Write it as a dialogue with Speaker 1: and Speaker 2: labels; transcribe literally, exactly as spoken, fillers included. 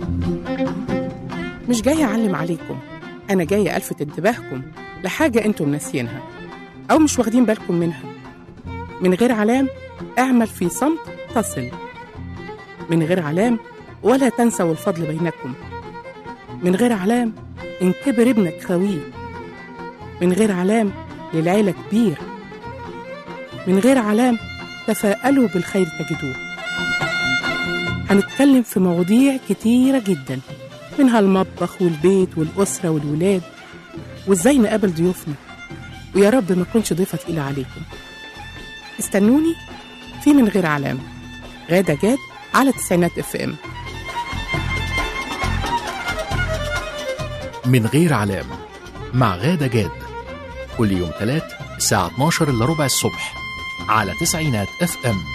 Speaker 1: مش جاية أعلم عليكم، أنا جاية ألفت انتباهكم لحاجة أنتم ناسيينها أو مش واخدين بالكم منها. من غير علام اعمل في صمت تصل، من غير علام ولا تنسوا الفضل بينكم، من غير علام إن كبر ابنك خويه، من غير علام للعيلة كبير، من غير علام تفاءلوا بالخير تجدوه. هنتكلم في مواضيع كتيرة جدا، منها المطبخ والبيت والأسرة والولاد وإزاي نقابل ضيوفنا، ويا رب ما أكونش ضيفة تقيلة عليكم. استنوني في من غير علام، غادة جاد على تسعينات اف ام.
Speaker 2: من غير علام مع غادة جاد، كل يوم ثلاث الساعة اتناشر إلا ربع الصبح على تسعينات اف ام.